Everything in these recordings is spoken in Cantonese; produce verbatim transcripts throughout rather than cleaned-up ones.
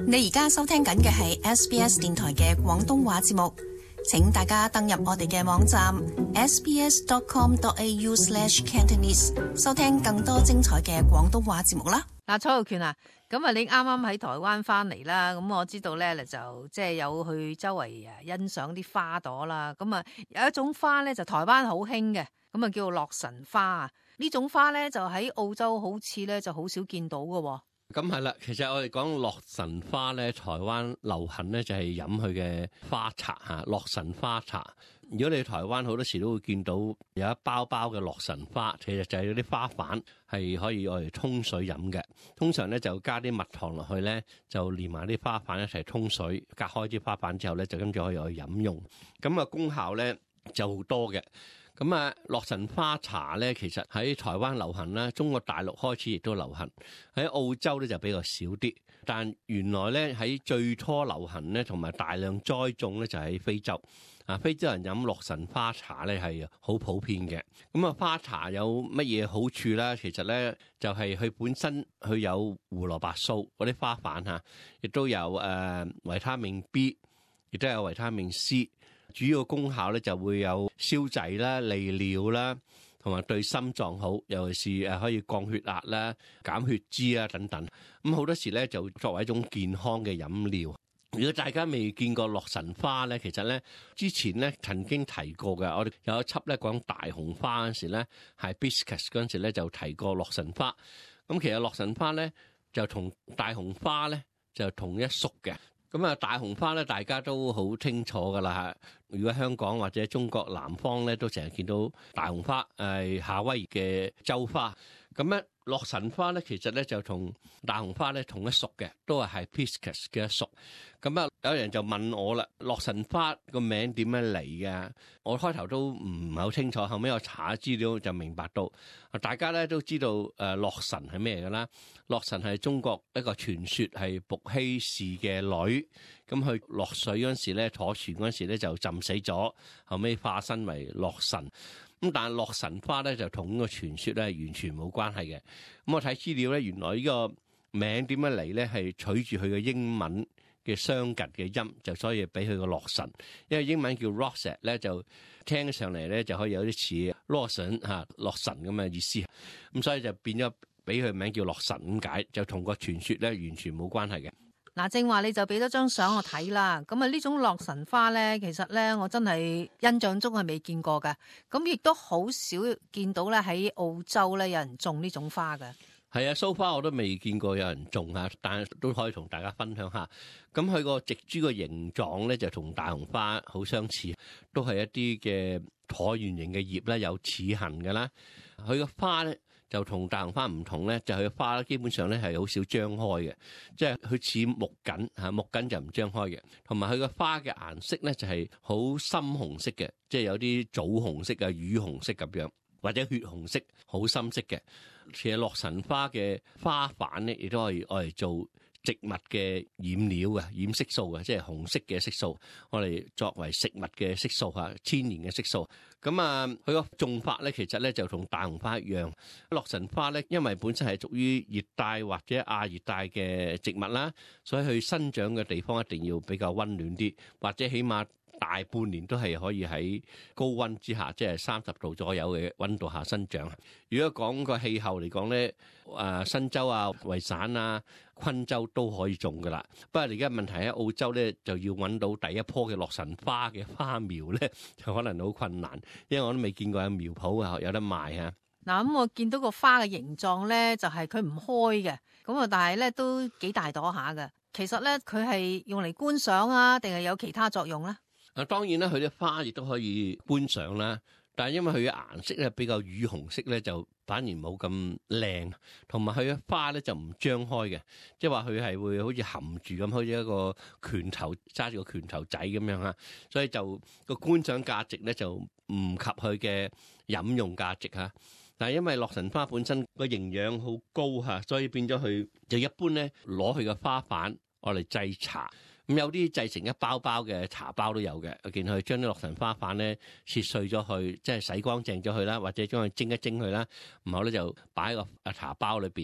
你而家收聽緊嘅係 S B S 電台嘅廣東話節目，請大家登入我哋嘅網站 s b s dot com dot a u slash cantonese 收聽更多精彩嘅廣東話節目啦。 嗱，蔡浩權啊，咁啊，你啱啱喺台灣翻嚟啦，咁我知道咧，就即係有去周圍啊欣賞啲花朵啦。咁啊，有一種花咧就台灣好興嘅，咁啊叫做洛神花啊。呢種花咧就喺澳洲好似咧就好少見到嘅。 咁係啦，其實我哋講洛神花咧，台灣流行咧就係飲佢嘅花茶嚇，洛神花茶。如果你去台灣好多時都會見到有一包包嘅洛神花，其實就係嗰啲花瓣係可以愛嚟沖水飲嘅。通常咧就加啲蜜糖落去咧，就連埋啲花瓣一齊沖水，隔開啲花瓣之後咧，就跟住可以去飲用。咁啊功效咧就好多嘅。咁啊，洛神花茶咧，其實喺台灣流行啦，中國大陸開始亦都流行，喺澳洲咧就比較少啲。但原來咧喺最初流行咧，同埋大量栽種咧就喺非洲。啊，非洲人飲洛神花茶咧係好普遍嘅。咁啊，花茶有乜嘢好處咧？其實咧就係佢本身佢有胡蘿蔔素嗰啲花瓣嚇，亦都有誒維他命 B， 亦都有維他命 C。主要功效咧就會有消滯啦、利尿啦，同埋對心臟好，尤其是誒可以降血壓啦、減血脂啊等等。咁好多時咧就作為一種健康嘅飲料。如果大家未見過洛神花咧，其實咧之前咧曾經提過嘅，我哋有一輯咧講大紅花嗰陣時咧，係 hibiscus 嗰陣時咧就提過洛神花。咁其實洛神花咧就同大紅花咧就同一屬嘅。咁啊，大紅花咧，大家都好清楚噶啦嚇。如果香港或者中國南方咧，都成日見到大紅花，係夏威夷嘅州花。咁咧，洛神花咧，其實咧就同大紅花咧同一屬嘅，都係 hibiscus 嘅一屬。咁啊，有人就問我啦，洛神花個名點樣嚟嘅？我開頭都唔係好清楚，後尾我查資料就明白到，大家咧都知道誒洛神係咩嘅啦。洛神係中國一個傳說，係伏羲氏嘅女，咁佢落水嗰陣時咧，坐船嗰陣時咧就浸死咗，後尾化身為洛神。咁但係洛神花咧就同呢個傳說咧完全冇關係嘅。咁我睇資料咧，原來呢個名點樣嚟咧，係取住佢嘅英文嘅相近嘅音，就所以俾佢個洛神。因為英文叫 Rosette 咧，就聽上嚟咧就可以有啲似羅神嚇洛神咁嘅意思。咁所以就變咗俾佢名叫洛神咁解，就同個傳說咧完全冇關係嘅。 嗱，正話你就俾咗張相我睇啦。咁啊，呢種洛神花咧，其實咧我真係印象中係未見過嘅。咁亦都好少見到咧喺澳洲咧有人種呢種花嘅。 係啊，蘇花我都未見過有人種啊，但係都可以同大家分享下。咁佢個植株嘅形狀咧就同大紅花好相似，都係一啲嘅橢圓形嘅葉咧，有齒痕嘅啦。佢個花咧就同大紅花唔同咧，就係佢花咧基本上咧係好少張開嘅，即係佢似木槿嚇，木槿就唔張開嘅。同埋佢個花嘅顏色咧就係好深紅色嘅，即係有啲棗紅色啊、魚紅色咁樣，或者血紅色，好深色嘅。其實洛神花嘅花瓣咧，亦都可以愛嚟做植物嘅染料嘅染色素嘅，即係紅色嘅色素，我哋作為食物嘅色素嚇，天然嘅色素。咁啊，佢個種法咧，其實咧就同大紅花一樣。洛神花咧，因為本身係屬於熱帶或者亞熱帶嘅植物啦，所以佢生長嘅地方一定要比較溫暖啲，或者起碼大半年都係可以喺高溫之下，即係三十度左右嘅溫度下生長。如果講個氣候嚟講咧，誒新州啊、維省啊、昆州都可以種噶啦。不過而家問題喺澳洲咧，就要揾到第一棵嘅洛神花嘅花苗咧，就可能好困難，因為我都未見過有苗圃啊有得賣啊。 嗱，咁我見到個花嘅形狀咧，就係佢唔開嘅，咁啊，但係咧都幾大朵下嘅。其實咧，佢係用嚟觀賞啊，定係有其他作用咧？ 啊，當然啦，佢啲花亦都可以觀賞啦，但係因為佢嘅顏色咧比較乳紅色咧，就反而冇咁靚，同埋佢嘅花咧就唔張開嘅，即係話佢係會好似含住咁，好似一個拳頭揸住個拳頭仔咁樣啊，所以就個觀賞價值咧就唔及佢嘅飲用價值嚇。但係因為洛神花本身個營養好高嚇，所以變咗佢就一般咧攞佢嘅花瓣我嚟製茶。咁有啲製成一包包嘅茶包都有嘅，我見佢將啲洛神花瓣咧切碎咗去，即係洗乾淨咗佢啦，或者將佢蒸一蒸佢啦，然後咧就擺喺個茶包裏邊。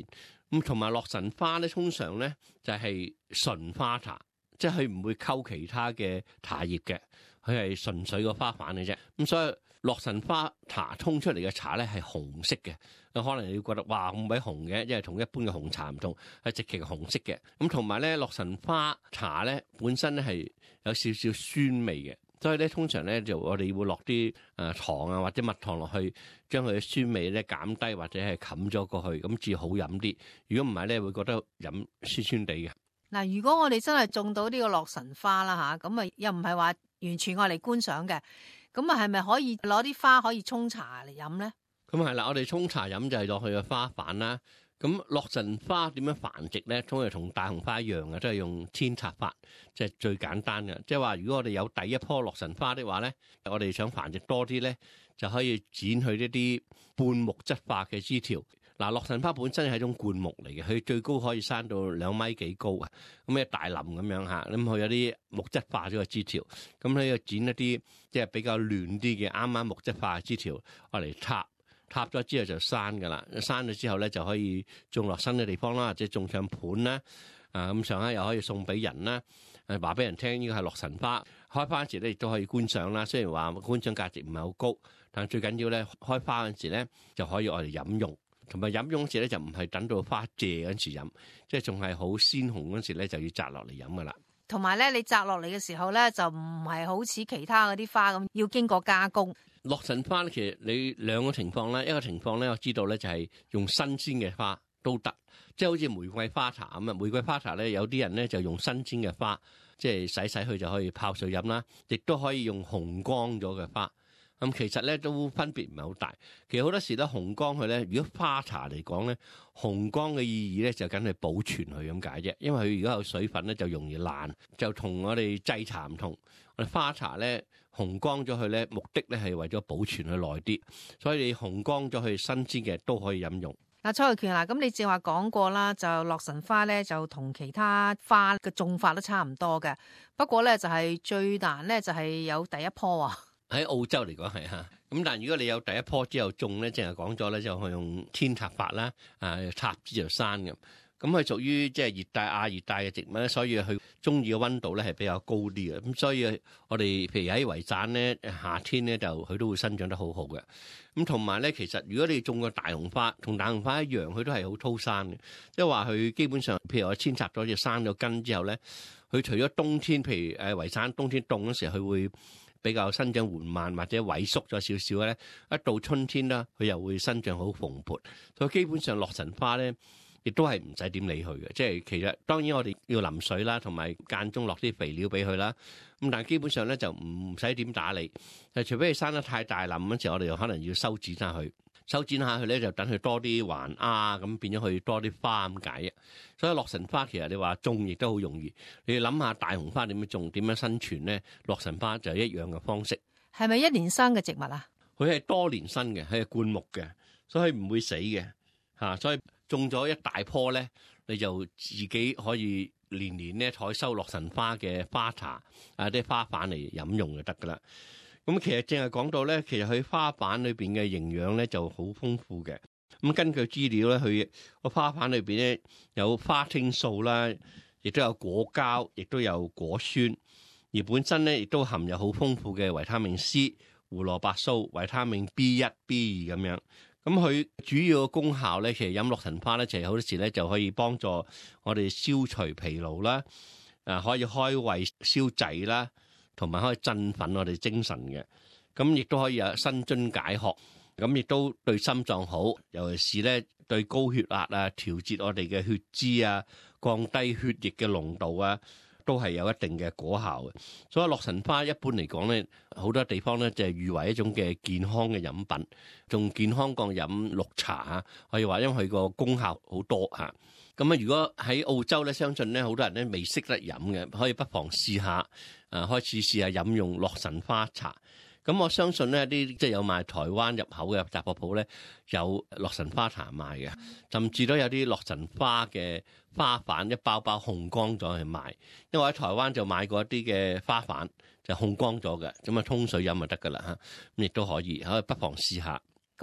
咁同埋洛神花咧，通常咧就係純花茶，即係佢唔會溝其他嘅茶葉嘅，佢係純粹個花瓣嘅啫。咁所以洛神花茶沖出嚟嘅茶咧係紅色嘅，可能你會覺得哇咁鬼紅嘅，因為同一般嘅紅茶唔同，係直情紅色嘅。咁同埋咧洛神花茶咧本身咧係有少少酸味嘅，所以咧通常咧就我哋會落啲誒糖啊或者蜜糖落去，將佢嘅酸味咧減低或者係冚咗過去，咁至好飲啲。如果唔係咧，會覺得飲酸酸地嘅。 嗱，如果我哋真係種到呢個洛神花啦嚇，咁啊又唔係話完全愛嚟觀賞嘅。咁啊，係咪可以攞啲花可以沖茶嚟飲咧？ 咁係啦，我哋沖茶飲就係落去個花瓣啦。咁洛神花點樣繁殖咧？通常同大紅花一樣嘅，都係用扦插法，即係最簡單嘅。即係話，如果我哋有第一棵洛神花的話咧，我哋想繁殖多啲咧，就可以剪去一啲半木質化嘅枝條。嗱，洛神花本身係一種灌木嚟嘅，佢最高可以生到兩米幾高啊！咁一大林咁樣嚇，咁佢有啲木質化咗嘅枝條，咁佢要剪一啲即係比較嫩啲嘅啱啱木質化嘅枝條，我嚟插插咗之後就生噶啦，生咗之後咧就可以種落新嘅地方啦，或者種上盤啦，啊咁上下又可以送俾人啦，誒話俾人聽呢個係洛神花開花嗰時咧，亦都可以觀賞啦。雖然話觀賞價值唔係好高，但最緊要咧開花嗰時咧就可以我哋飲用。同埋飲用時咧就唔係等到花謝嗰時飲，即係仲係好鮮紅嗰時咧就要摘落嚟飲噶啦。 同埋咧，你摘落嚟嘅時候咧就唔係好似其他嗰啲花咁要經過加工。 洛神花咧，其實你兩個情況咧，一個情況咧我知道咧就係用新鮮嘅花都得，即係好似玫瑰花茶咁啊。玫瑰花茶咧有啲人咧就用新鮮嘅花，即係洗洗去就可以泡水飲啦，亦都可以用紅光咗嘅花。咁其實咧都分別唔係好大。其實好多時咧紅光佢咧，如果花茶嚟講咧，紅光嘅意義咧就梗係保存佢咁解啫。因為佢如果有水分咧就容易爛，就同我哋製茶唔同。我哋花茶咧紅光咗佢咧，目的咧係為咗保存佢耐啲，所以你紅光咗佢新鮮嘅都可以飲用。 嗱，蔡慧權嗱，咁你正話講過啦，就洛神花咧就同其他花嘅種法都差唔多嘅，不過咧就係最難咧就係有第一棵啊。 喺澳洲嚟講係嚇，咁但係如果你有第一棵之後種咧，正係講咗咧，就係用扦插法啦，啊插枝就生咁。咁佢屬於即係熱帶亞熱帶嘅植物咧，所以佢中意嘅溫度咧係比較高啲嘅。咁所以我哋譬如喺維省咧，夏天咧就佢都會生長得好好嘅。咁同埋咧，其實如果你種個大紅花，同大紅花一樣，佢都係好粗生嘅，即係話佢基本上，譬如我扦插咗就生咗根之後咧，佢除咗冬天，譬如誒維省冬天凍嗰時候，佢會比較生長緩慢或者萎縮咗少少咧，一到春天啦，佢又會生長好蓬勃。所以基本上洛神花咧，亦都係唔使點理佢嘅，即係其實當然我哋要淋水啦，同埋間中落啲肥料俾佢啦。咁但係基本上咧就唔使點打理，誒除非佢生得太大冧嗰時，我哋又可能要修剪下佢，修剪下佢咧就等佢多啲環芽，咁變咗佢多啲花咁解啊。所以洛神花其實你話種亦都好容易，你要諗下大紅花點樣種，點樣生存咧？洛神花就係一樣嘅方式。係咪一年生嘅植物啊？ 佢係多年生嘅，佢係灌木嘅，所以唔會死嘅嚇，所以。種咗一大棵咧，你就自己可以年年咧採收洛神花嘅花茶啊，啲花瓣嚟飲用就得噶啦。咁其實正係講到咧，其實佢花瓣裏邊嘅營養咧就好豐富嘅。咁根據資料咧，佢個花瓣裏邊咧有花青素啦，亦都有果膠，亦都有果酸，而本身咧亦都含有好豐富嘅維他命 C、胡蘿蔔素、維他命 B 一、B 二咁樣。咁佢主要嘅功效咧，其實飲洛神花咧，其實好多時咧就可以幫助我哋消除疲勞啦，誒可以開胃消滯啦，同埋可以振奮我哋精神嘅。咁亦都可以有生津解渴，咁亦都對心臟好，尤其是咧對高血壓啊、調節我哋嘅血脂啊、降低血液嘅濃度啊，都係有一定嘅果效嘅。所以洛神花一般嚟講咧，好多地方咧就係譽為一種嘅健康嘅飲品，仲健康過飲綠茶啊。可以話因為佢個功效好多嚇。咁啊，如果喺澳洲咧，相信咧好多人咧未識得飲嘅，可以不妨試下誒，開始試下飲用洛神花茶。咁我相信呢啲即係有賣台灣入口嘅雜貨鋪咧，有洛神花茶賣嘅，甚至都有啲洛神花嘅花瓣一包包烘乾咗去賣。因為我喺台灣就買過一啲嘅花瓣，就烘乾咗嘅，咁啊沖水飲就得噶啦嚇，咁亦都可以，可以不妨試下。 咁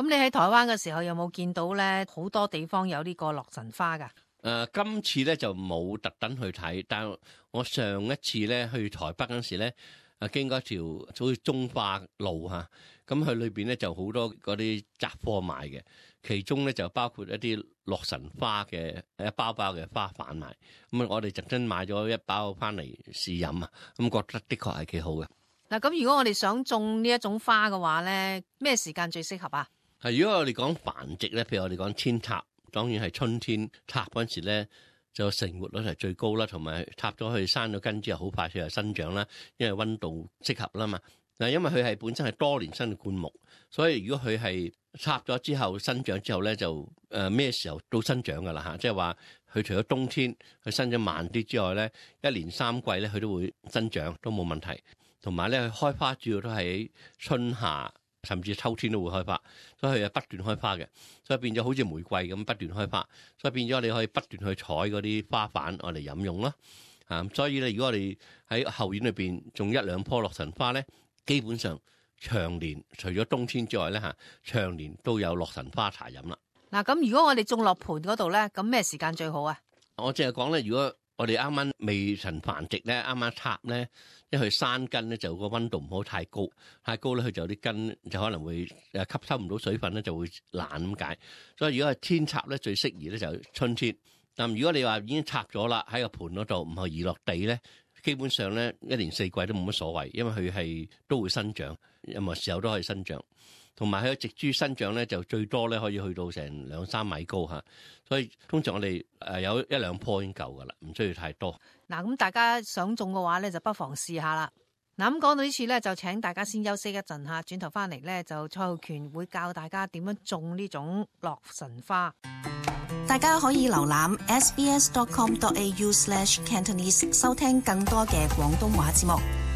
咁你喺台灣嘅時候有冇見到咧？好多地方有呢個洛神花噶。誒、 呃，今次咧就冇特登去睇，但係我上一次咧去台北嗰時咧，啊經過一條好似中華路嚇，咁佢裏邊咧就好多嗰啲雜貨賣嘅，其中咧就包括一啲洛神花嘅一包包嘅花瓣賣。咁啊，我哋特登買咗一包翻嚟試飲啊，咁覺得的確係幾好嘅。 嗱，咁如果我哋想種呢一種花嘅話咧，咩時間最適合啊？ 係如果我哋講繁殖咧，譬如我哋講扦插，當然係春天插嗰陣時咧，就成活率係最高啦，同埋插咗佢生咗根之後，好快佢就生長啦，因為溫度適合啦嘛。嗱，因為佢係本身係多年生嘅灌木，所以如果佢係插咗之後生長之後咧，就誒咩時候都生長噶啦嚇，即係話佢除咗冬天佢生長慢啲之外咧，一年三季咧佢都會生長，都冇問題。同埋咧，佢開花主要都喺春夏，甚至秋天都會開花，所以佢係不斷開花嘅，所以變咗好似玫瑰咁不斷開花，所以變咗你可以不斷去採嗰啲花瓣我嚟飲用啦。啊，所以咧，如果我哋喺後院裏邊種一兩棵洛神花咧，基本上長年除咗冬天之外咧嚇，長年都有洛神花茶飲啦。 嗱，咁如果我哋種落盆嗰度咧，咁咩時間最好啊？ 我淨係講咧，如果我哋啱啱未曾繁殖咧，啱啱插咧，因為佢生根咧就個溫度唔好太高，太高咧佢就啲根就可能會誒吸收唔到水分咧，就會爛咁解。所以如果係扦插咧，最適宜咧就春天。但如果你話已經插咗啦，喺個盆嗰度唔係移落地咧，基本上咧一年四季都冇乜所謂，因為佢係都會生長，任何時候都可以生長。同埋佢嘅植株生長咧，就最多咧可以去到成兩三米高嚇，所以通常我哋誒有一兩棵已經夠噶啦，唔需要太多。 嗱，咁大家想種嘅話咧，就不妨試下啦。嗱，咁講到呢處咧，就請大家先休息一陣嚇，轉頭翻嚟咧就蔡浩權會教大家點樣種呢種洛神花。 大家可以瀏覽 s b s dot com dot a u slash cantonese 收聽更多嘅廣東話節目。